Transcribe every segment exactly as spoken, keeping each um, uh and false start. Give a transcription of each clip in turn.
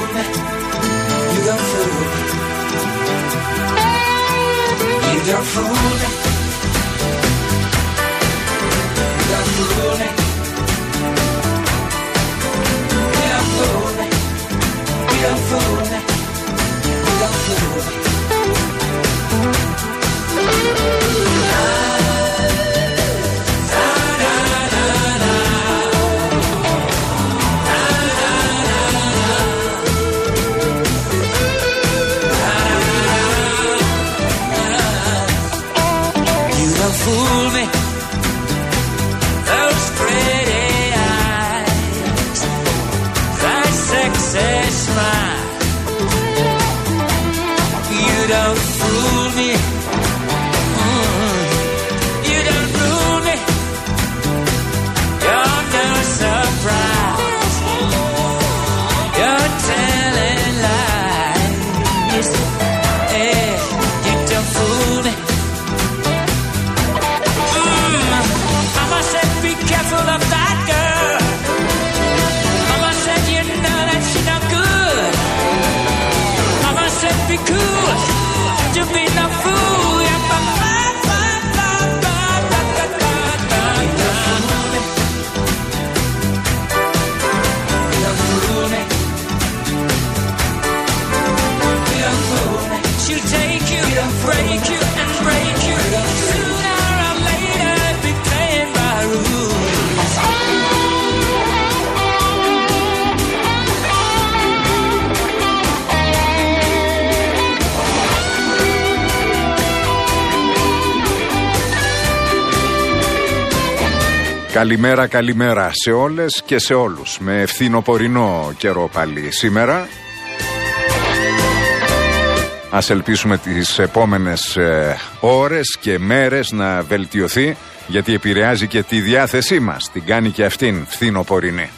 me. You don't fool me. You don't fool me. You don't fool me. You don't fool me. You don't fool me. You don't fool me. Fool me, those pretty eyes, that sexy smile. You don't fool me, mm. You don't fool me. You're no surprise. You're telling lies. Hey, you don't fool me. Careful of that girl. Mama said you know that she no good. Mama said be cool. You be no fool. Yeah, ba ba ba ba ba ba ba ba ba. You don't fool me. You don't fool me. She'll take you, break you, and break you. Sooner or later, be playing by rules. Καλημέρα, καλημέρα σε όλες και σε όλους. Με ευθυνοπορεινό καιρό πάλι σήμερα. Ας ελπίσουμε τις επόμενες ε, ώρες και μέρες να βελτιωθεί, γιατί επηρεάζει και τη διάθεσή μας. Την κάνει και αυτήν φθινοπορεινή.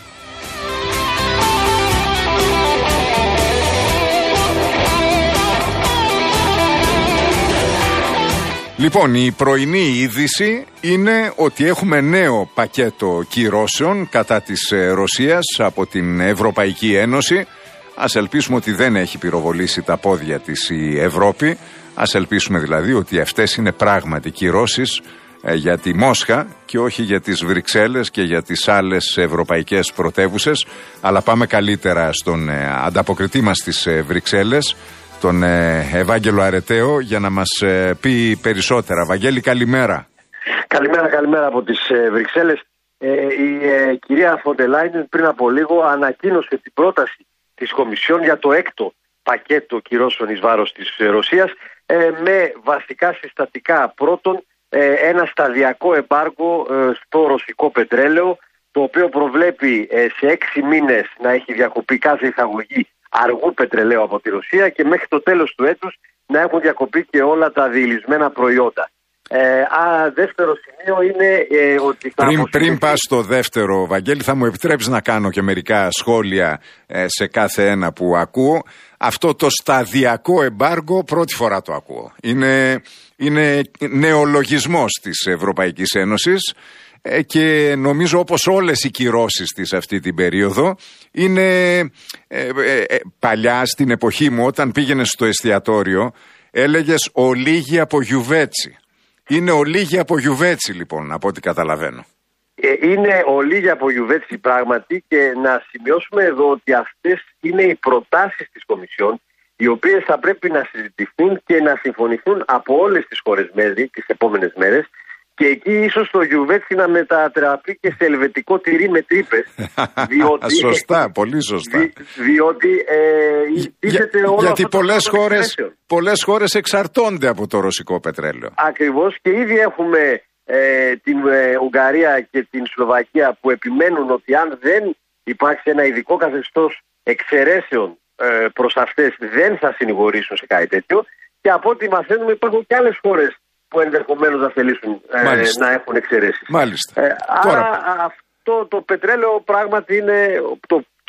Λοιπόν, η πρωινή είδηση είναι ότι έχουμε νέο πακέτο κυρώσεων κατά της Ρωσίας από την Ευρωπαϊκή Ένωση. Ας ελπίσουμε ότι δεν έχει πυροβολήσει τα πόδια της η Ευρώπη. Ας ελπίσουμε δηλαδή ότι αυτές είναι πράγματι κυρώσεις ε, για τη Μόσχα και όχι για τις Βρυξέλλες και για τις άλλες ευρωπαϊκές πρωτεύουσες. Αλλά πάμε καλύτερα στον ε, ανταποκριτή μας στις ε, Βρυξέλλες, τον ε, Ευάγγελο Αρεταίο, για να μας ε, πει περισσότερα. Βαγγέλη, καλημέρα. Καλημέρα, καλημέρα από τις ε, Βρυξέλλες. Ε, η ε, κυρία Φον ντερ Λάιεν πριν από λίγο ανακοίνωσε την πρόταση της Κομισιόν για το έκτο πακέτο κυρώσεων εις βάρος της ε, Ρωσίας ε, με βασικά συστατικά. Πρώτον, ε, ένα σταδιακό εμπάργκο ε, στο ρωσικό πετρέλαιο, το οποίο προβλέπει ε, σε έξι μήνες να έχει διακοπεί κάθε εισαγωγή αργού πετρελαίου από τη Ρωσία και μέχρι το τέλος του έτους να έχουν διακοπεί και όλα τα διελισμένα προϊόντα. Ε, α, δεύτερο σημείο είναι ε, ότι θα Πριν, πριν πας στο δεύτερο, Βαγγέλη, θα μου επιτρέψεις να κάνω και μερικά σχόλια ε, σε κάθε ένα που ακούω. Αυτό το σταδιακό εμπάργκο πρώτη φορά το ακούω. Είναι, είναι νεολογισμός της Ευρωπαϊκής Ένωσης ε, και νομίζω όπως όλες οι κυρώσεις της αυτή την περίοδο είναι ε, ε, ε, παλιά στην εποχή μου όταν πήγαινες στο εστιατόριο έλεγες ολίγη από γιουβέτσι. Είναι ολίγη από γιουβέτσι λοιπόν, από ό,τι καταλαβαίνω. Ε, είναι ολίγη από γιουβέτσι πράγματι, και να σημειώσουμε εδώ ότι αυτές είναι οι προτάσεις της Κομισιόν, οι οποίες θα πρέπει να συζητηθούν και να συμφωνηθούν από όλες τις χώρες μέλη τις επόμενες μέρες, και εκεί ίσως το γιουβέτσι να μετατραπεί και σε ελβετικό τυρί με τρύπες. Διότι, σωστά, πολύ σωστά. Δι, διότι ε, Για, όλο γιατί αυτό πολλές το χώρες, πολλές χώρες εξαρτώνται από το ρωσικό πετρέλαιο. Ακριβώς, και ήδη έχουμε ε, την ε, Ουγγαρία και την Σλοβακία που επιμένουν ότι αν δεν υπάρξει ένα ειδικό καθεστώς εξαιρέσεων ε, προς αυτές δεν θα συνηγορήσουν σε κάτι τέτοιο, και από ό,τι μαθαίνουμε υπάρχουν και άλλες χώρες που ενδεχομένως να θελήσουν ε, να έχουν εξαιρέσεις. Μάλιστα. Ε, Τώρα... Άρα αυτό το πετρέλαιο πράγματι είναι το,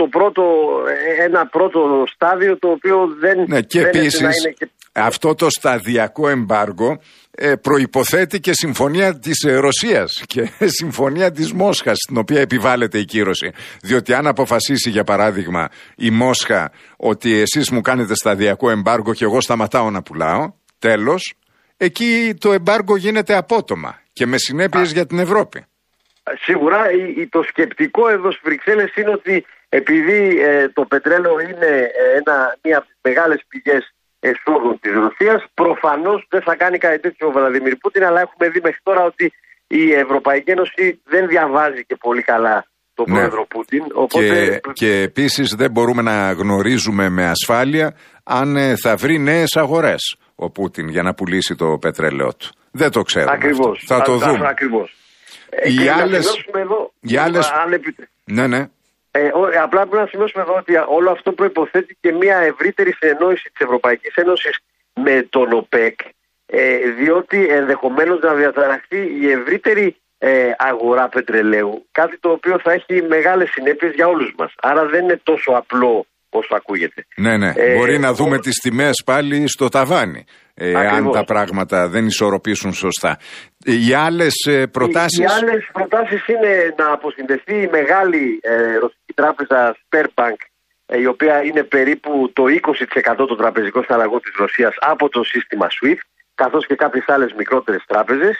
το πρώτο, ένα πρώτο στάδιο το οποίο δεν, ναι, και δεν επίσης, να είναι και... αυτό το σταδιακό εμπάργο ε, προϋποθέτει και συμφωνία της ε, Ρωσίας και συμφωνία της Μόσχας, στην οποία επιβάλλεται η κύρωση. Διότι αν αποφασίσει, για παράδειγμα, η Μόσχα ότι εσείς μου κάνετε σταδιακό εμπάργο και εγώ σταματάω να πουλάω, τέλος, εκεί το εμπάργο γίνεται απότομα και με συνέπειες Α. για την Ευρώπη. Σίγουρα το σκεπτικό εδώ στις Βρυξέλλες είναι ότι επειδή ε, το πετρέλαιο είναι ε, ένα, μια από τις μεγάλες πηγές εσόδων της Ρωσίας, προφανώς δεν θα κάνει κάτι τέτοιο ο Βλαντιμίρ Πούτιν, αλλά έχουμε δει μέχρι τώρα ότι η Ευρωπαϊκή Ένωση δεν διαβάζει και πολύ καλά τον ναι. πρόεδρο Πούτιν. Οπότε... Και, και επίσης δεν μπορούμε να γνωρίζουμε με ασφάλεια αν ε, θα βρει νέες αγορές ο Πούτιν για να πουλήσει το πετρέλαιό του. Δεν το ξέρουμε. Ακριβώς. Θα το δούμε. Ακριβώς. Οι ε, άλλες... εδώ, οι άλλες... αν επίτε... Ναι, ναι. Ε, ό, απλά πρέπει να σημειώσουμε εδώ ότι όλο αυτό προϋποθέτει και μια ευρύτερη συνεννόηση της Ευρωπαϊκής Ένωσης με τον ΟΠΕΚ, ε, διότι ενδεχομένως να διαταραχθεί η ευρύτερη ε, αγορά πετρελαίου, κάτι το οποίο θα έχει μεγάλες συνέπειες για όλους μας. Άρα δεν είναι τόσο απλό όσο ακούγεται. Ναι, ναι. Ε, Μπορεί να δούμε τις τιμές πάλι στο ταβάνι. Ε, αν τα πράγματα δεν ισορροπήσουν σωστά. Οι άλλες ε, προτάσεις... Οι, οι άλλες προτάσεις είναι να αποσυνδεθεί η μεγάλη ε, ρωσική τράπεζα Sberbank, ε, η οποία είναι περίπου το είκοσι τοις εκατό των τραπεζικών συναλλαγών της Ρωσίας, από το σύστημα σουίφτ, καθώς και κάποιες άλλες μικρότερες τράπεζες.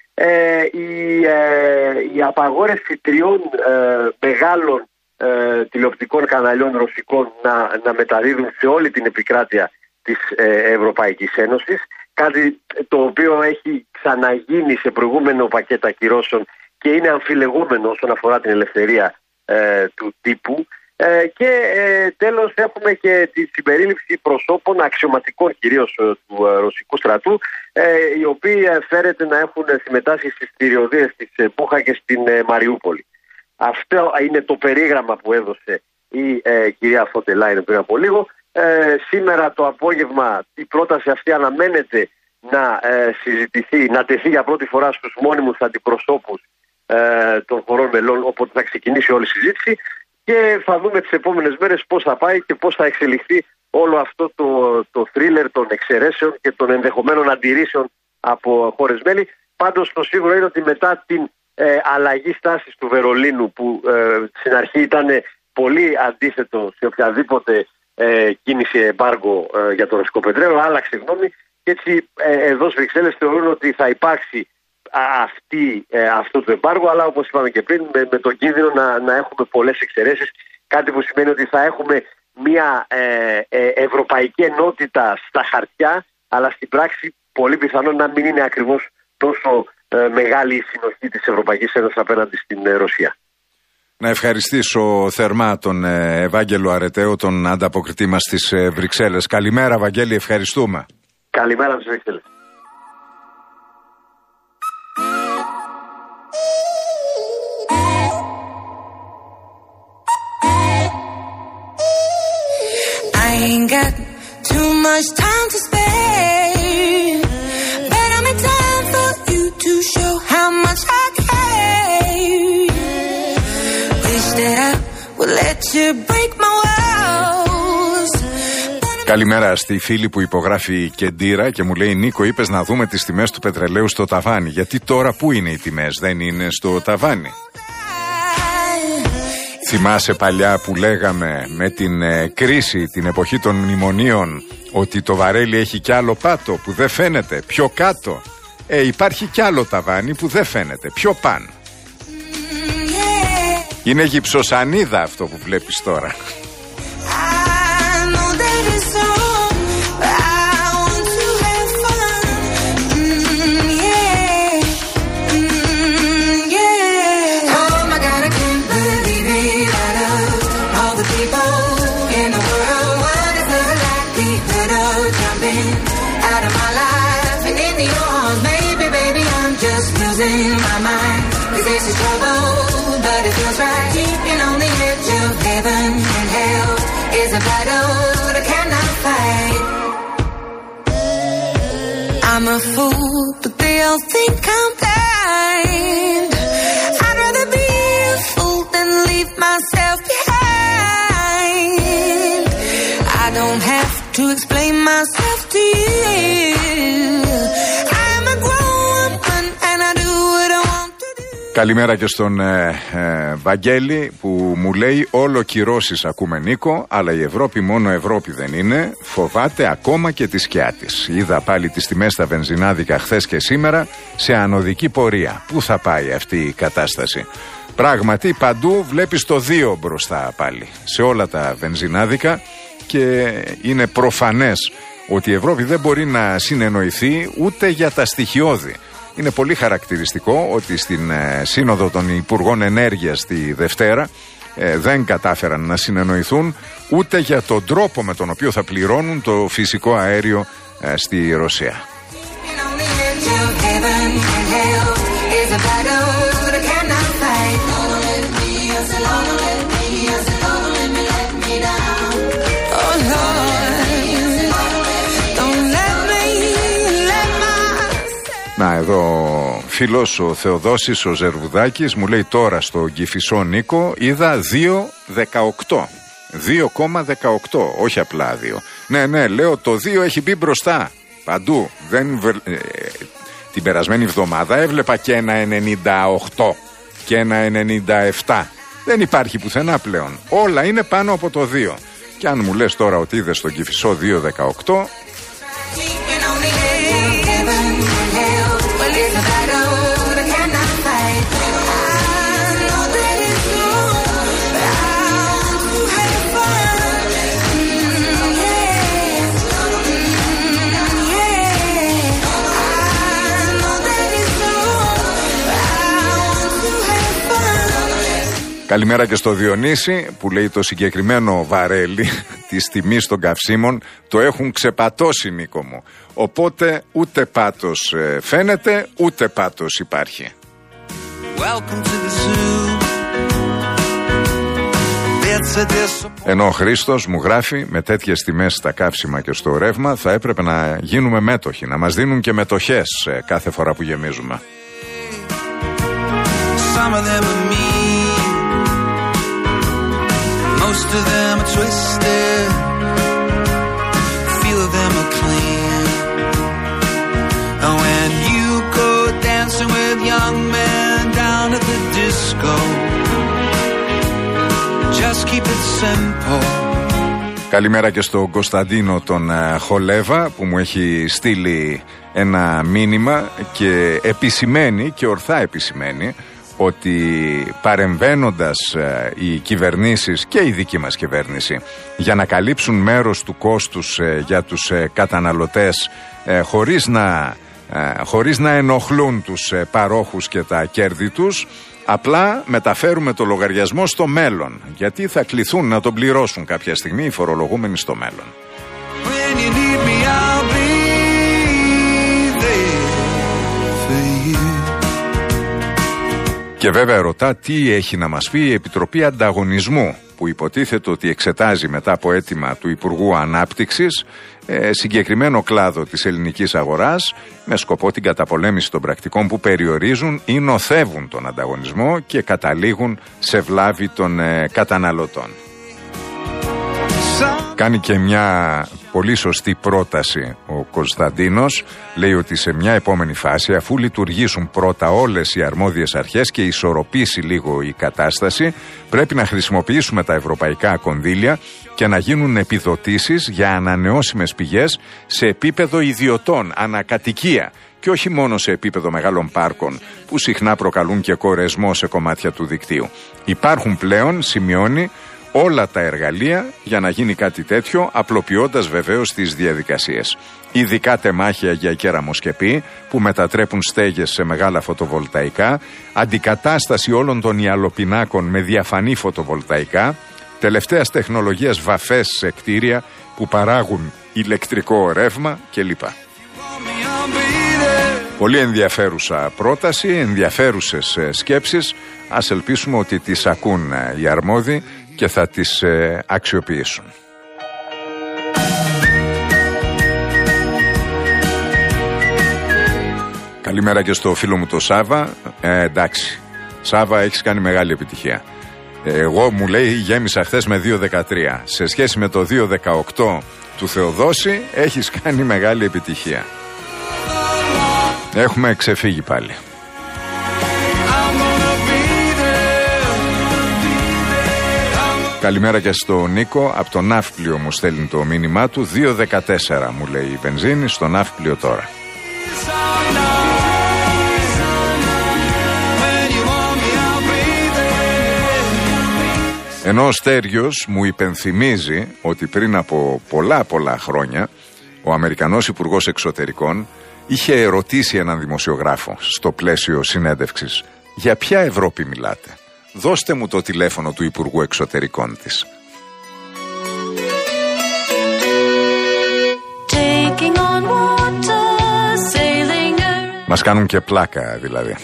Ε, η, ε, η απαγόρευση τριών ε, μεγάλων ε, τηλεοπτικών καναλιών ρωσικών να, να μεταδίδουν σε όλη την επικράτεια της ε, Ευρωπαϊκής Ένωσης, κάτι το οποίο έχει ξαναγίνει σε προηγούμενο πακέτα κυρώσεων και είναι αμφιλεγόμενο όσον αφορά την ελευθερία ε, του τύπου. Ε, και ε, τέλος έχουμε και τη συμπερίληψη προσώπων αξιωματικών κυρίως ε, του ε, ρωσικού στρατού, ε, οι οποίοι ε, φέρεται να έχουν συμμετάσχει στις περιοδίες της ε, Μπούχα και στην ε, Μαριούπολη. Αυτό είναι το περίγραμμα που έδωσε η ε, κυρία Φοντερ Λάιεν πριν από λίγο. Ε, σήμερα το απόγευμα η πρόταση αυτή αναμένεται να ε, συζητηθεί, να τεθεί για πρώτη φορά στους μόνιμους αντιπροσώπους ε, των χωρών μελών, οπότε θα ξεκινήσει όλη η συζήτηση και θα δούμε τις επόμενες μέρες πώς θα πάει και πώς θα εξελιχθεί όλο αυτό το, το θρίλερ των εξαιρέσεων και των ενδεχομένων αντιρρήσεων από χώρες μέλη. Πάντως το σίγουρο είναι ότι μετά την ε, αλλαγή στάσης του Βερολίνου, που ε, στην αρχή ήταν πολύ αντίθετο σε οποιαδήποτε Ε, κίνηση εμπάργο ε, για το ρωσικό πετρέλαιο, άλλαξε γνώμη και έτσι ε, εδώ στις Βρυξέλλες θεωρούν ότι θα υπάρξει α, αυτή, ε, αυτό το εμπάργο, αλλά όπως είπαμε και πριν με, με τον κίνδυνο να, να έχουμε πολλές εξαιρέσεις, κάτι που σημαίνει ότι θα έχουμε μια ε, ε, ευρωπαϊκή ενότητα στα χαρτιά, αλλά στην πράξη πολύ πιθανό να μην είναι ακριβώς τόσο ε, μεγάλη η συνοχή της Ευρωπαϊκής Ένωσης απέναντι στην ε, Ρωσία. Να ευχαριστήσω θερμά τον Ευάγγελο Αρεταίο, τον ανταποκριτή μας στις Βρυξέλλες. Καλημέρα, Βαγγέλη, ευχαριστούμε. Καλημέρα στις Βρυξέλλες. I ain't got too much time to spare, but I'm in time for you to show how much I care. Καλημέρα στη φίλη που υπογράφει Κεντήρα και μου λέει: Νίκο, είπες να δούμε τις τιμές του πετρελαίου στο ταβάνι. Γιατί τώρα πού είναι οι τιμές, δεν είναι στο ταβάνι? Θυμάσαι παλιά που λέγαμε με την ε, κρίση, την εποχή των μνημονίων, ότι το βαρέλι έχει κι άλλο πάτο που δεν φαίνεται, πιο κάτω. Ε, υπάρχει κι άλλο ταβάνι που δεν φαίνεται, πιο πάνω. Είναι γυψοσανίδα αυτό που βλέπεις τώρα. I'm a fool, but they all think I'm blind. I'd rather be a fool than leave myself behind. don't have to explain myself to you. I'm a grown woman and I do what I want to do. Καλημέρα και στον ε, ε, Βαγγέλη που μου λέει όλο κυρώσεις ακούμε Νίκο, αλλά η Ευρώπη μόνο Ευρώπη δεν είναι, φοβάται ακόμα και τη σκιά της. Είδα πάλι τις τιμές στα βενζινάδικα χθες και σήμερα σε ανωδική πορεία. Πού θα πάει αυτή η κατάσταση? Πράγματι παντού βλέπεις το δύο μπροστά πάλι σε όλα τα βενζινάδικα και είναι προφανές ότι η Ευρώπη δεν μπορεί να συνεννοηθεί ούτε για τα στοιχειώδη. Είναι πολύ χαρακτηριστικό ότι στην ε, Σύνοδο των Υπουργών Ενέργειας τη Δευτέρα ε, δεν κατάφεραν να συνεννοηθούν ούτε για τον τρόπο με τον οποίο θα πληρώνουν το φυσικό αέριο ε, στη Ρωσία. Να, εδώ φίλος ο Θεοδόσης ο Ζερβουδάκης μου λέει τώρα στο Κηφισό Νίκο είδα δύο δεκαοκτώ. δύο κόμμα δεκαοκτώ, όχι απλά δύο. Ναι, ναι, λέω το δύο έχει μπει μπροστά. Παντού. Δεν, ε, την περασμένη εβδομάδα έβλεπα και ένα ενενήντα οκτώ και ένα ενενήντα επτά. Δεν υπάρχει πουθενά πλέον. Όλα είναι πάνω από το δύο. Και αν μου λες τώρα ότι είδες στον Κηφισό δύο δεκαοκτώ... Καλημέρα και στο Διονύση που λέει το συγκεκριμένο βαρέλι της τιμής των καυσίμων το έχουν ξεπατώσει, Νίκο μου. Οπότε ούτε πάτος ε, φαίνεται ούτε πάτος υπάρχει. Ενώ ο Χρήστος μου γράφει με τέτοιες τιμές στα καύσιμα και στο ρεύμα θα έπρεπε να γίνουμε μέτοχοι, να μας δίνουν και μετοχές ε, κάθε φορά που γεμίζουμε. Most of them are twisted, few of them are clean. And when you go dancing with young men down at the disco, just keep it simple. Καλημέρα και στον Κωνσταντίνο τον uh, Χολέβα που μου έχει στείλει ένα μήνυμα και επισημαίνει και ορθά επισημαίνει ότι παρεμβαίνοντας ε, οι κυβερνήσεις και η δική μας κυβέρνηση για να καλύψουν μέρος του κόστους ε, για τους ε, καταναλωτές ε, χωρίς, να, ε, χωρίς να ενοχλούν τους ε, παρόχους και τα κέρδη τους, απλά μεταφέρουμε το λογαριασμό στο μέλλον, γιατί θα κληθούν να τον πληρώσουν κάποια στιγμή οι φορολογούμενοι στο μέλλον. Και βέβαια ρωτά τι έχει να μας πει η Επιτροπή Ανταγωνισμού που υποτίθεται ότι εξετάζει μετά από αίτημα του Υπουργού Ανάπτυξης ε, συγκεκριμένο κλάδο της ελληνικής αγοράς με σκοπό την καταπολέμηση των πρακτικών που περιορίζουν ή νοθεύουν τον ανταγωνισμό και καταλήγουν σε βλάβη των ε, καταναλωτών. Κάνει και μια πολύ σωστή πρόταση ο Κωνσταντίνος. Λέει ότι σε μια επόμενη φάση, αφού λειτουργήσουν πρώτα όλες οι αρμόδιες αρχές και ισορροπήσει λίγο η κατάσταση, πρέπει να χρησιμοποιήσουμε τα ευρωπαϊκά κονδύλια και να γίνουν επιδοτήσεις για ανανεώσιμες πηγές σε επίπεδο ιδιωτών, ανακατοικία και όχι μόνο σε επίπεδο μεγάλων πάρκων που συχνά προκαλούν και κορεσμό σε κομμάτια του δικτύου. Υπάρχουν πλέον, σημειώνει, όλα τα εργαλεία για να γίνει κάτι τέτοιο, απλοποιώντας βεβαίως τις διαδικασίες. Ειδικά τεμάχια για κεραμοσκεπή που μετατρέπουν στέγες σε μεγάλα φωτοβολταϊκά, αντικατάσταση όλων των ιαλοπινάκων με διαφανή φωτοβολταϊκά, τελευταίας τεχνολογίας βαφές σε κτίρια που παράγουν ηλεκτρικό ρεύμα κλπ. Πολύ ενδιαφέρουσα πρόταση, ενδιαφέρουσες σκέψεις. Ας ελπίσουμε ότι τις ακούν οι αρμόδιοι και θα τις ε, αξιοποιήσουν. Καλημέρα και στο φίλο μου το Σάβα. Ε, εντάξει, Σάβα, έχεις κάνει μεγάλη επιτυχία. Εγώ, μου λέει, γέμισα χθες με δύο δεκατρία. Σε σχέση με το δύο δεκαοκτώ του Θεοδόση έχεις κάνει μεγάλη επιτυχία. Έχουμε ξεφύγει πάλι. Καλημέρα και στο Νίκο. Από το Ναύπλιο μου στέλνει το μήνυμά του. δύο δεκατέσσερα μου λέει η βενζίνη στο Ναύπλιο τώρα. Ενώ ο Στέριος μου υπενθυμίζει ότι πριν από πολλά πολλά χρόνια ο Αμερικανός Υπουργός Εξωτερικών είχε ερωτήσει έναν δημοσιογράφο στο πλαίσιο συνέντευξης: για ποια Ευρώπη μιλάτε? Δώστε μου το τηλέφωνο του Υπουργού Εξωτερικών της. Μας κάνουν και πλάκα δηλαδή.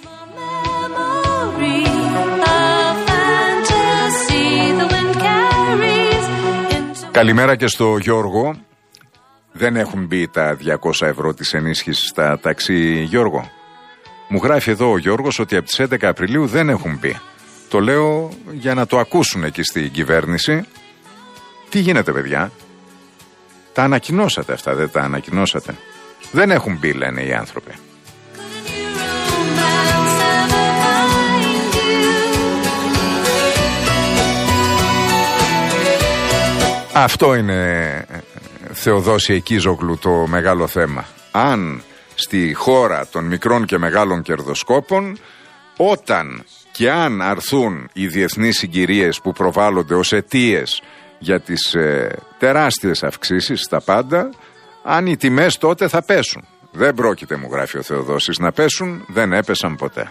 Καλημέρα και στο Γιώργο. Δεν έχουν μπει τα διακόσια ευρώ της ενίσχυσης στα ταξί, Γιώργο? Μου γράφει εδώ ο Γιώργος ότι από τις έντεκα Απριλίου δεν έχουν μπει. Το λέω για να το ακούσουν εκεί στην κυβέρνηση. Τι γίνεται, παιδιά? Τα ανακοινώσατε αυτά, δεν τα ανακοινώσατε? Δεν έχουν μπει, λένε οι άνθρωποι. Αυτό είναι, Θεοδόση Εκίζογλου, το μεγάλο θέμα. Αν στη χώρα των μικρών και μεγάλων κερδοσκόπων, όταν και αν αρθούν οι διεθνείς συγκυρίες που προβάλλονται ως αιτίες για τις ε, τεράστιες αυξήσεις στα πάντα, αν οι τιμές τότε θα πέσουν. Δεν πρόκειται, μου γράφει ο Θεοδόσης, να πέσουν, δεν έπεσαν ποτέ.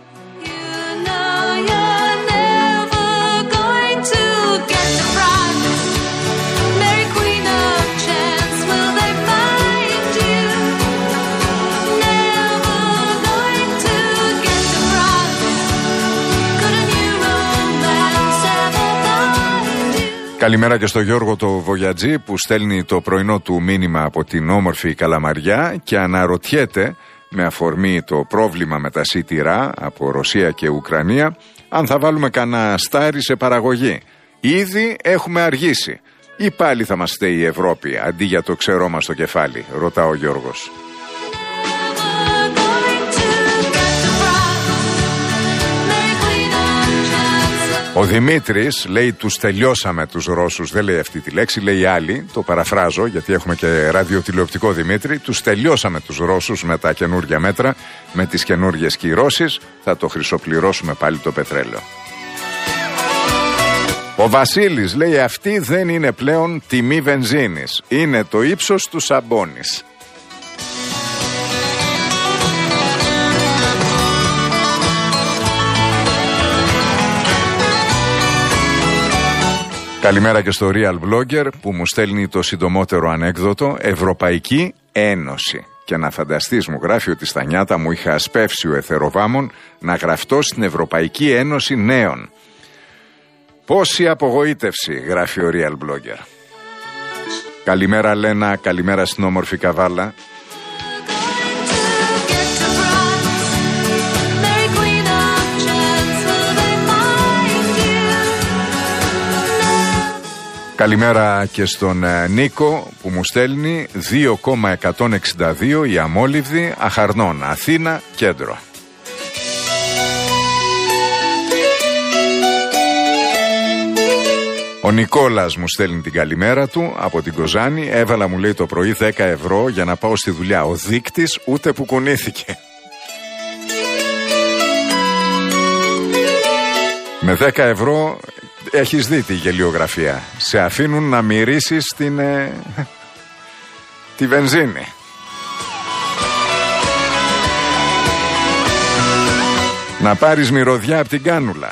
Καλημέρα και στο Γιώργο το Βογιατζή που στέλνει το πρωινό του μήνυμα από την όμορφη Καλαμαριά και αναρωτιέται, με αφορμή το πρόβλημα με τα σιτηρά από Ρωσία και Ουκρανία, αν θα βάλουμε κανένα στάρι σε παραγωγή. Ήδη έχουμε αργήσει. Ή πάλι θα μας στέει η Ευρώπη αντί για το ξερό μας στο κεφάλι, ρωτά ο Γιώργος. Ο Δημήτρης λέει τους τελειώσαμε τους Ρώσους, δεν λέει αυτή τη λέξη, λέει άλλη, το παραφράζω γιατί έχουμε και ραδιοτηλεοπτικό Δημήτρη, τους τελειώσαμε τους Ρώσους με τα καινούργια μέτρα, με τις καινούργιες κυρώσεις, θα το χρυσοπληρώσουμε πάλι το πετρέλαιο. Ο Βασίλης λέει αυτή δεν είναι πλέον τιμή βενζίνης, είναι το ύψος του σαμπόνις. Καλημέρα και στο Real Blogger που μου στέλνει το συντομότερο ανέκδοτο. Ευρωπαϊκή Ένωση. Και να φανταστείς, μου γράφει, ότι στα νιάτα μου είχα ασπεύσει ο εθεροβάμων να γραφτώ στην Ευρωπαϊκή Ένωση Νέων. Πόση απογοήτευση, γράφει ο Real Blogger. Καλημέρα Λένα, καλημέρα στην όμορφη Καβάλα. Καλημέρα και στον Νίκο που μου στέλνει δύο κόμμα εκατόν εξήντα δύο η αμόλυβδη Αχαρνών, Αθήνα, κέντρο. Ο Νικόλας μου στέλνει την καλημέρα του από την Κοζάνη. Έβαλα, μου λέει, το πρωί δέκα ευρώ για να πάω στη δουλειά. Ο δείκτης ούτε που κουνήθηκε. Με δέκα ευρώ έχεις δει τη γελιογραφία. Σε αφήνουν να μυρίσεις την, ε, τη βενζίνη. Να πάρεις μυρωδιά από την κάνουλα.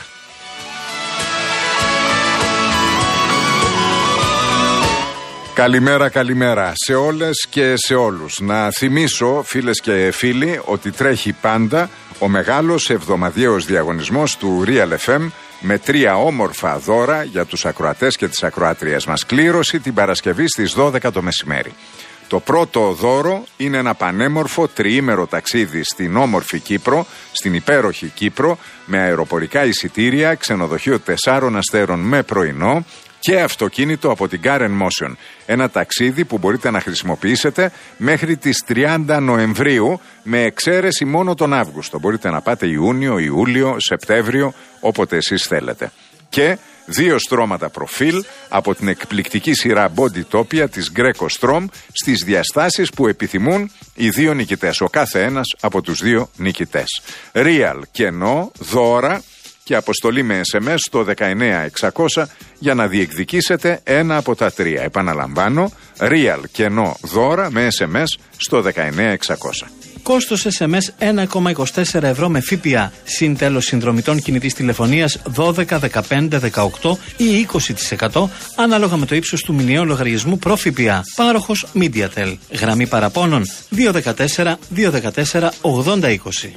Καλημέρα, καλημέρα σε όλες και σε όλους. Να θυμίσω, φίλες και φίλοι, ότι τρέχει πάντα ο μεγάλος εβδομαδιαίος διαγωνισμός του Real εφ εμ με τρία όμορφα δώρα για τους ακροατές και τις ακροάτριες μας. Κλήρωση την Παρασκευή στις δώδεκα το μεσημέρι. Το πρώτο δώρο είναι ένα πανέμορφο τριήμερο ταξίδι στην όμορφη Κύπρο, στην υπέροχη Κύπρο, με αεροπορικά εισιτήρια, ξενοδοχείο τεσσάρων αστέρων με πρωινό και αυτοκίνητο από την Car and Motion. Ένα ταξίδι που μπορείτε να χρησιμοποιήσετε μέχρι τις τριάντα Νοεμβρίου, με εξαίρεση μόνο τον Αύγουστο. Μπορείτε να πάτε Ιούνιο, Ιούλιο, Σεπτέμβριο, όποτε εσείς θέλετε. Και δύο στρώματα προφίλ από την εκπληκτική σειρά Bodytopia της Greco Strom στις διαστάσεις που επιθυμούν οι δύο νικητές, ο κάθε ένας από τους δύο νικητές. Real κενό, δώρα και αποστολή με ες εμ ες στο δεκαεννέα εξακόσια για να διεκδικήσετε ένα από τα τρία. Επαναλαμβάνω, Real κενό, δώρα με ες εμ ες στο δεκαεννέα εξακόσια. Κόστος ες εμ ες ένα κόμμα είκοσι τέσσερα ευρώ με ΦΠΑ. Συν τέλος συνδρομητών κινητής τηλεφωνίας δώδεκα, δεκαπέντε, δεκαοκτώ ή είκοσι τοις εκατό ανάλογα με το ύψος του μηνιαίου λογαριασμού προ ΦΠΑ. Πάροχος MediaTel. Γραμμή παραπώνων δύο ένα τέσσερα, δύο ένα τέσσερα, ογδόντα είκοσι.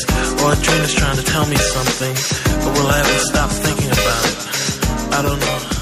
I don't know.